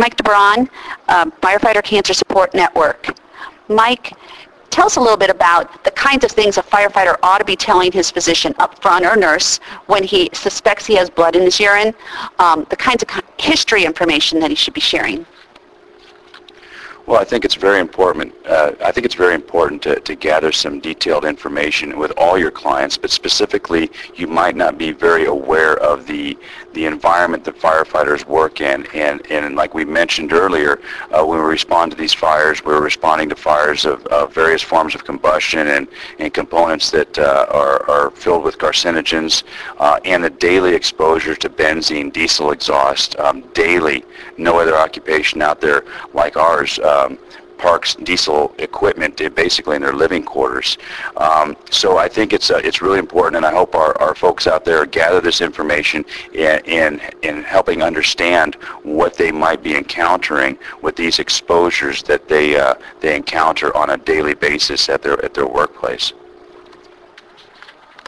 Mike DeBron, Firefighter Cancer Support Network. Mike, tell us a little bit about the kinds of things a firefighter ought to be telling his physician up front or nurse when he suspects he has blood in his urine, the kinds of history information that he should be sharing. Well, I think it's very important. To gather some detailed information with all your clients, but specifically, you might not be very aware of the environment that firefighters work in. And like we mentioned earlier, when we respond to these fires, we're responding to fires of various forms of combustion and components that are filled with carcinogens, and the daily exposure to benzene, diesel exhaust, daily. No other occupation out there like ours parks diesel equipment basically in their living quarters. So I think it's really important, and I hope our folks out there gather this information in helping understand what they might be encountering with these exposures that they encounter on a daily basis at their workplace.